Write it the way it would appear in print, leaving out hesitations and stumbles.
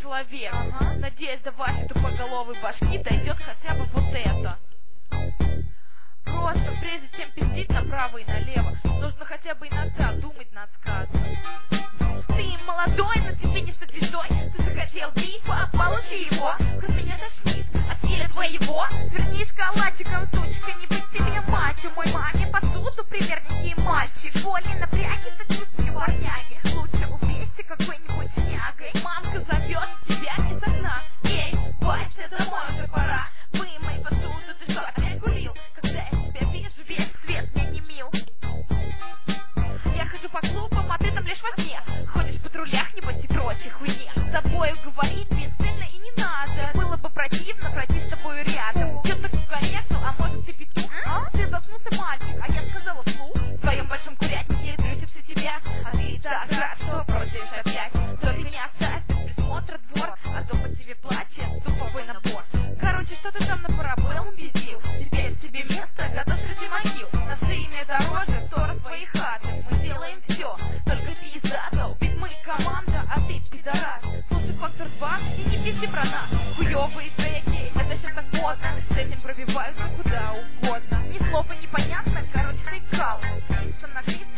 человек. Надеюсь, до вашей тупоголовой башки дойдет хотя бы вот это. Просто прежде чем пиздить направо и налево, нужно хотя бы иногда думать над сказком. Ты молодой, но тебе не стать звездой. Ты захотел бифа, получи его. Хоть меня тошнит от стиля твоего. Свернись калачиком, сучка, не быть тебе мачо. Мой маме посуду примерненький мальчик. Боли, напряги, сочувствие варняги. Лучше убейся какой-нибудь шнягой. Мамка зовет тебя из окна. Эй, Вася, домой уже пора. Вымой посуду, ты что, опять курил? Когда я тебя вижу, весь свет мне не мил. Я хожу по клубам, а ты там лишь во сне. Ходишь в патрулях, небось, и прочей хуйне. С тобою говорить бесцельно и не надо. Было бы противно пройти с тобою рядом. Чё так укорекнул, а может ты петух? Ты заткнулся, мальчик, а я сказала вслух. В твоем большом курятнике дрючится тебя. А ты и так рад, что бросишь опять. Только не оставь без присмотра двор, а то по тебе плачет суповой набор. Короче, что ты там на парабеллум безил? Теперь себе место готов среди могил. Наше имя дороже ссора твоей хаты. Мы делаем все, только пиздато. Ведь мы команда, а ты пидорас. Слушай Фактор 2 и не пизди про нас. Хуёвые треки, это сейчас так модно. С этим пробиваются куда угодно. Ни слова не понятно, короче ты кал. Написано